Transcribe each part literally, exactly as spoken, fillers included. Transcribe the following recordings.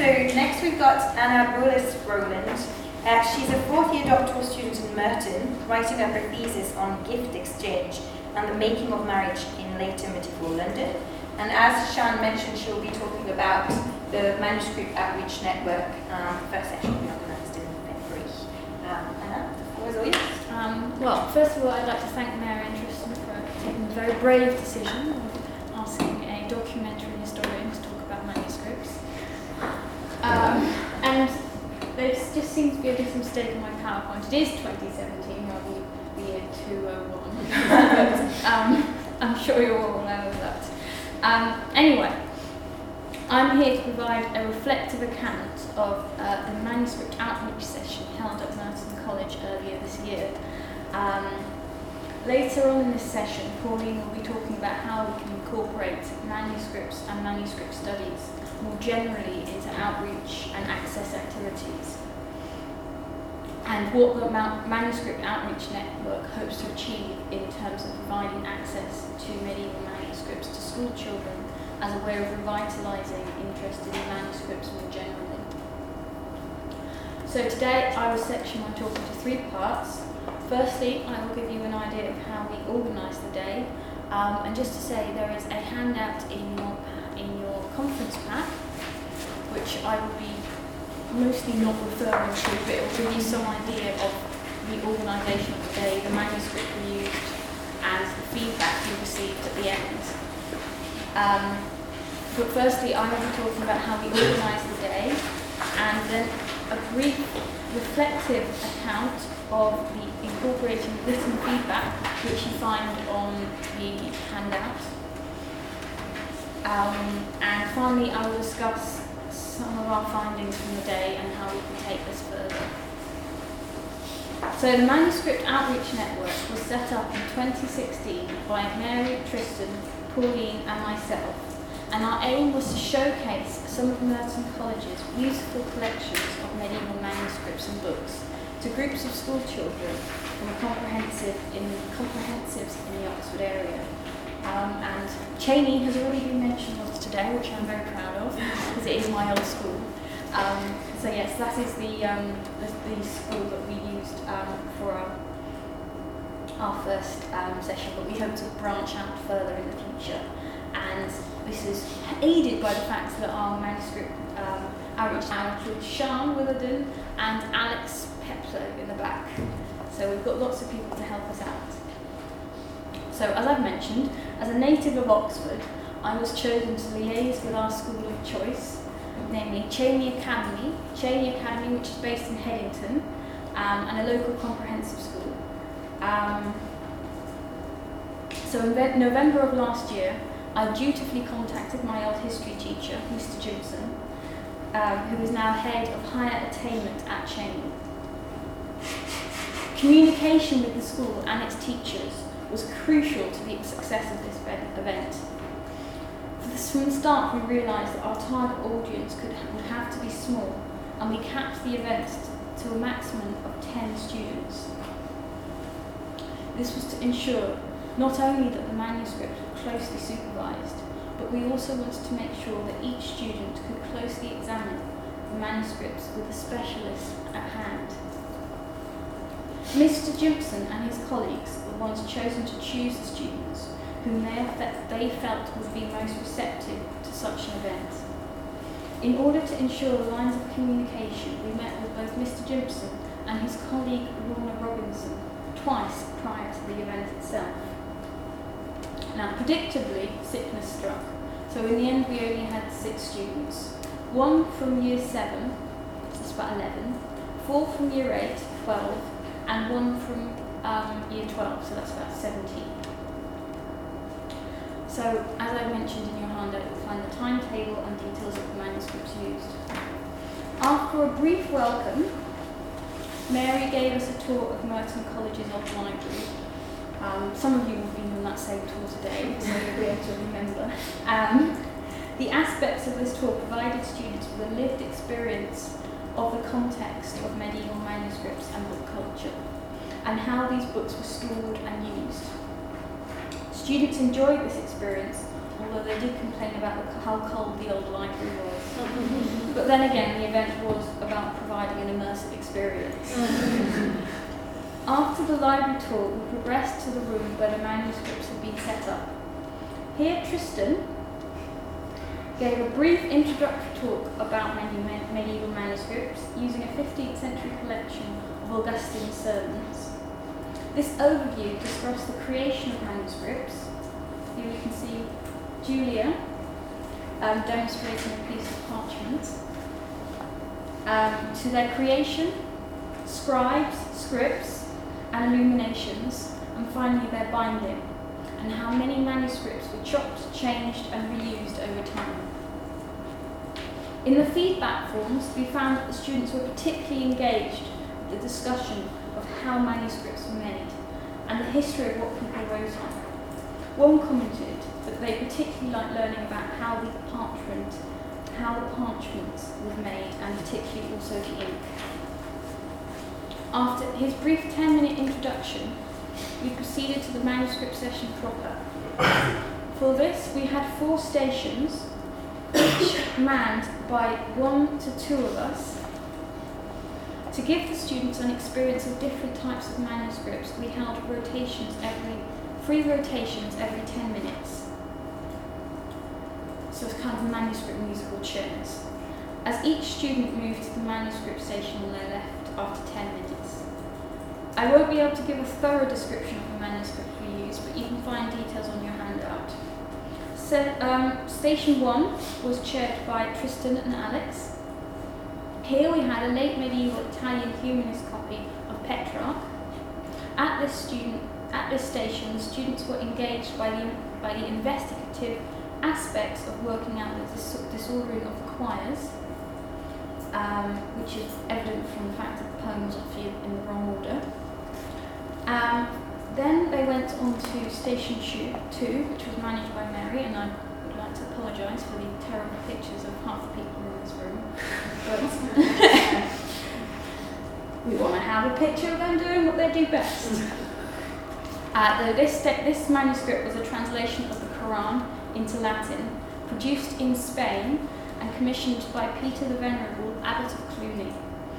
So next we've got Anna Bullis Rowland. Uh, she's a fourth year doctoral student in Merton, writing up her thesis on gift exchange and the making of marriage in later medieval London. And as Shan mentioned, she'll be talking about the Manuscript Outreach Network. Um, the first session will be organised in February. Um, Anna, the floor is all yours. Um, well, first of all, I'd like to thank Mary and Tristan for taking the very brave decision of asking a documentary historian to talk about manuscripts. Um, and there just seems to be a little mistake in my PowerPoint. It is twenty seventeen, not the, the year two oh one. But um, I'm sure you're all aware of that. Um, anyway, I'm here to provide a reflective account of uh, the manuscript outreach session held at Merton College earlier this year. Um, later on in this session, Pauline will be talking about how we can incorporate manuscripts and manuscript studies more generally into outreach and access activities, and what the Ma- Manuscript Outreach Network hopes to achieve in terms of providing access to medieval manuscripts to school children as a way of revitalising interest in manuscripts more generally. So today I will section my talk into three parts. Firstly, I will give you an idea of how we organise the day, um, and just to say there is a handout in your in your conference pack, which I will be mostly not referring to, but it will give you some idea of the organisation of the day, the manuscript we used, and the feedback we received at the end. Um, but firstly, I will be talking about how we organise the day, and then a brief reflective account of the incorporating written feedback, which you find on the handout. Um, and finally, I will discuss some of our findings from the day and how we can take this further. So the Manuscript Outreach Network was set up in twenty sixteen by Mary, Tristan, Pauline and myself, and our aim was to showcase some of Merton College's beautiful collections of medieval manuscripts and books to groups of school children from a comprehensive in comprehensives in the Oxford area. Um, and Cheney has already been mentioned once today, which I'm very proud of, because it is my old school. Um, so yes, that is the, um, the, the school that we used um, for our, our first um, session, but we hope to branch out further in the future. And this is aided by the fact that our manuscript um, outreach now includes Sean Witherden and Alex Pepler in the back. So we've got lots of people to help us out. So, as I've mentioned, as a native of Oxford, I was chosen to liaise with our school of choice, namely Cheney Academy, Cheney Academy, which is based in Headington, um, and a local comprehensive school. Um, so, in November of last year, I dutifully contacted my old history teacher, Mister Jimson, um, who is now head of higher attainment at Cheney. Communication with the school and its teachers was crucial to the success of this event. From the start, we realised that our target audience could, would have to be small, and we capped the event to a maximum of ten students. This was to ensure not only that the manuscripts were closely supervised, but we also wanted to make sure that each student could closely examine the manuscripts with a specialist at hand. Mister Jimson and his colleagues were the ones chosen to choose the students whom they, they felt would be most receptive to such an event. In order to ensure the lines of communication, we met with both Mister Jimson and his colleague Lorna Robinson twice prior to the event itself. Now, predictably, sickness struck, so in the end we only had six students. One from year seven, that's about eleven, four from year eight, twelve, and one from um, year twelve, so that's about seventeen. So, as I mentioned in your handout, you'll find the timetable and details of the manuscripts used. After a brief welcome, Mary gave us a tour of Merton College's old library. Um, some of you will have been on that same tour today, so you'll be able to remember. Um, the aspects of this tour provided students with a lived experience of the context of medieval manuscripts and book culture, and how these books were stored and used. Students enjoyed this experience, although they did complain about how cold the old library was. But then again, the event was about providing an immersive experience. After the library tour, we progressed to the room where the manuscripts had been set up. Here, Tristan gave a brief introductory talk about many medieval manuscripts using a fifteenth century collection of Augustine's sermons. This overview discussed the creation of manuscripts. Here we can see Julia um, demonstrating a piece of parchment. Um, to their creation, scribes, scripts, and illuminations, and finally their binding, and how many manuscripts were chopped, changed, and reused over time. In the feedback forms, we found that the students were particularly engaged with the discussion of how manuscripts were made and the history of what people wrote on. One commented that they particularly liked learning about how the parchment, how the parchment was made, and particularly also the ink. After his brief ten-minute introduction, we proceeded to the manuscript session proper. For this, we had four stations, each manned by one to two of us. To give the students an experience of different types of manuscripts, we held rotations every, three rotations every ten minutes. So it's kind of manuscript musical chairs. As each student moved to the manuscript station on their left after ten minutes. I won't be able to give a thorough description of the manuscript we used, but you can find details on your handout. So, um, station one was chaired by Tristan and Alex. Here we had a late medieval Italian humanist copy of Petrarch. At this student, at this station, the students were engaged by the by the investigative aspects of working out the dis disordering of the quires, um, which is evident from the fact that the poem was obviously in the wrong order. Um, then they went on to station two, which was managed by Mary, and I would like to apologise for the terrible pictures of half the people in this room. But we want to have a picture of them doing what they do best. Uh, the, this, this manuscript was a translation of the Quran into Latin, produced in Spain and commissioned by Peter the Venerable, Abbot of Cluny.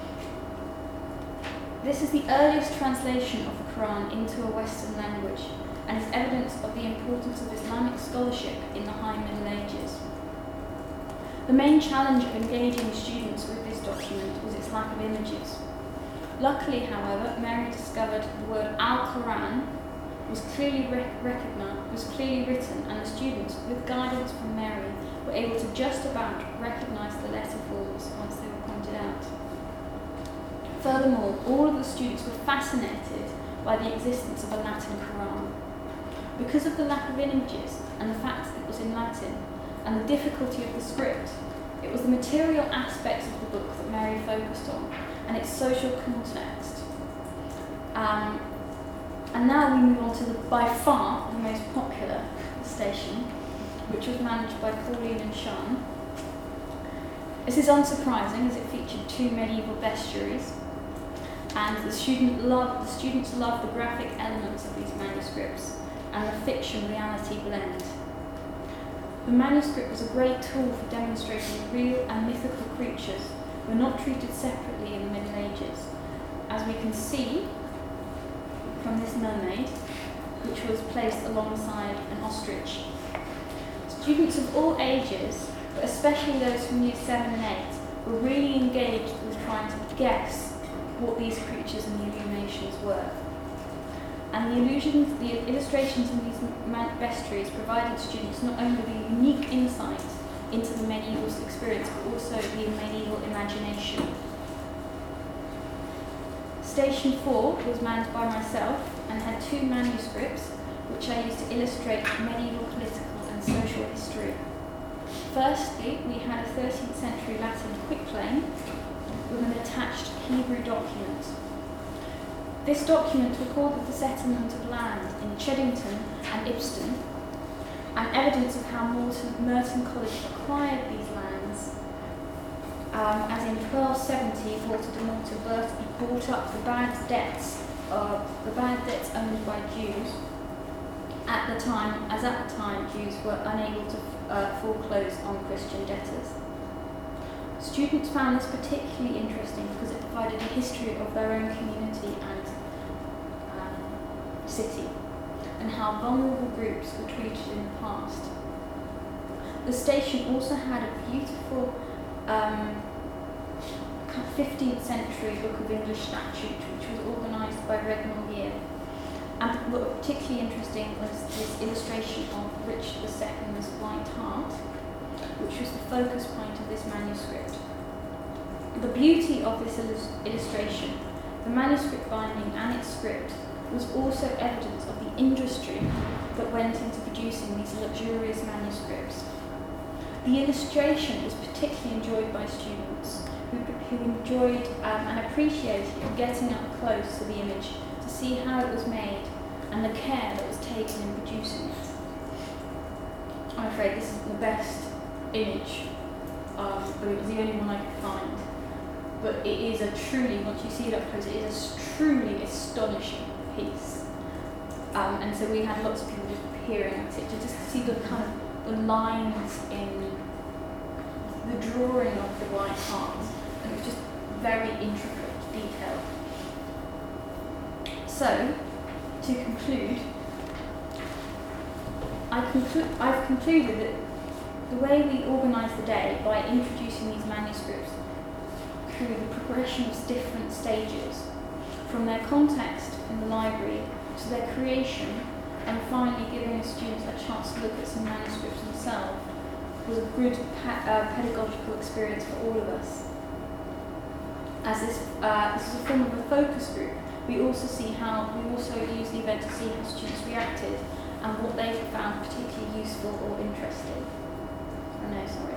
This is the earliest translation of the Quran into a Western language and is evidence of the importance of Islamic scholarship in the High Middle Ages. The main challenge of engaging students with this document was its lack of images. Luckily, however, Mary discovered the word Al-Quran was clearly rec recognized, was clearly written, and the students, with guidance from Mary, were able to just about recognise the letter forms once they were pointed out. Furthermore, all of the students were fascinated by the existence of a Latin Quran. Because of the lack of images and the fact that it was in Latin, and the difficulty of the script, it was the material aspects of the book that Mary focused on, and its social context. Um, and now we move on to the, by far the most popular station, which was managed by Pauline and Sean. This is unsurprising as it featured two medieval bestiaries, and the, student loved, the students loved the graphic elements of these manuscripts and the fiction-reality blend. The manuscript was a great tool for demonstrating real and mythical creatures were not treated separately in the Middle Ages, as we can see from this mermaid, which was placed alongside an ostrich. Students of all ages, but especially those from year seven and eight, were really engaged with trying to guess what these creatures and the illuminations were. And the illusions, the illustrations in these bestiaries provided students not only the unique insight into the medieval experience, but also the medieval imagination. Station four was manned by myself and had two manuscripts which I used to illustrate medieval political and social history. Firstly, we had a thirteenth century Latin quitclaim with an attached Hebrew document. This document recorded the settlement of land in Cheddington and Ibston, and evidence of how Morton, Merton College acquired these lands, um, as in twelve seventy Walter de Monteberti bought up the bad debts, uh, the bad debts owned by Jews at the time, as at the time Jews were unable to uh, foreclose on Christian debtors. Students found this particularly interesting because it provided a history of their own community and um, city, and how vulnerable groups were treated in the past. The station also had a beautiful um, fifteenth century book of English statutes, which was organised by Reginald Year. And what was particularly interesting was this illustration of Richard the Second's White Hart, which was the focus point of this manuscript. The beauty of this illustration, the manuscript binding and its script, was also evidence of the industry that went into producing these luxurious manuscripts. The illustration was particularly enjoyed by students who, who enjoyed um, and appreciated getting up close to the image to see how it was made and the care that was taken in producing it. I'm afraid this is the best image, um, but it was the only one I could find. But it is a truly, once you see it up close, it is a truly astonishing piece. Um, and so we had lots of people just peering at it to just see the kind of the lines in the drawing of the White Hart. And it was just very intricate detail. So, to conclude, I conclu- I've concluded that the way we organise the day by introducing these manuscripts through the progression of different stages, from their context in the library to their creation, and finally giving the students a chance to look at some manuscripts themselves, was a good pa- uh, pedagogical experience for all of us. As this, uh, this is a form of a focus group, we also see how we also use the event to see how students reacted and what they found particularly useful or interesting. Oh no, sorry.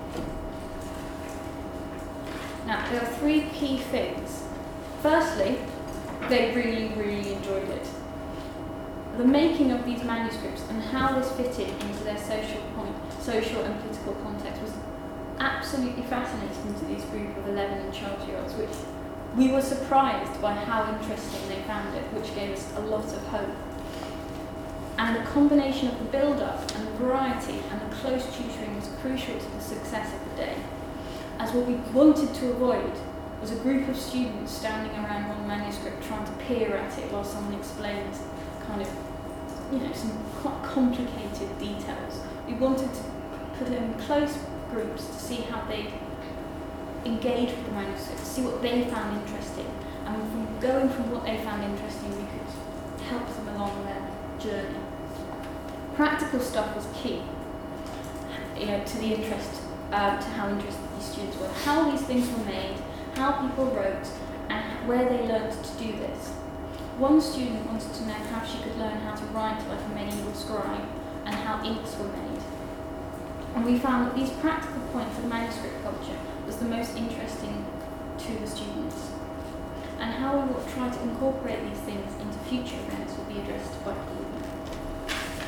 Now, there are three key things. Firstly, they really, really enjoyed it. The making of these manuscripts and how this fitted into their social point, social and political context was absolutely fascinating to this group of eleven and twelve-year-olds, which we were surprised by how interesting they found it, which gave us a lot of hope. And the combination of the build-up and the variety and the close tutoring was crucial to the success of the day, as what we wanted to avoid was a group of students standing around one manuscript trying to peer at it while someone explained kind of, you know, some quite complicated details. We wanted to put them in close groups to see how they'd engage with the manuscript, to see what they found interesting, and from going from what they found interesting, we could help them along their journey. Practical stuff was key, you know, to the interest, uh, to how interested these students were, how these things were made, how people wrote, and where they learned to do this. One student wanted to know how she could learn how to write like a medieval scribe and how inks were made. And we found that these practical points of manuscript culture was the most interesting to the students. And how we will try to incorporate these things into future events will be addressed by Paul.